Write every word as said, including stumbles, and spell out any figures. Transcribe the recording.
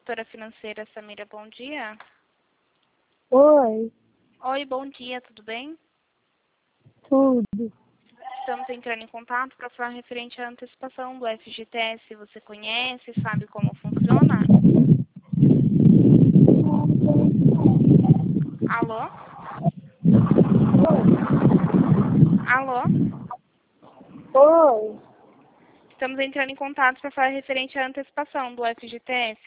consultora financeira Samira, bom dia. Oi, Oi, bom dia, tudo bem? tudo. Estamos entrando em contato para falar referente à antecipação do F G T S. Você conhece, sabe como funciona? Alô? Alô? Oi, Estamos entrando em contato para falar referente à antecipação do F G T S.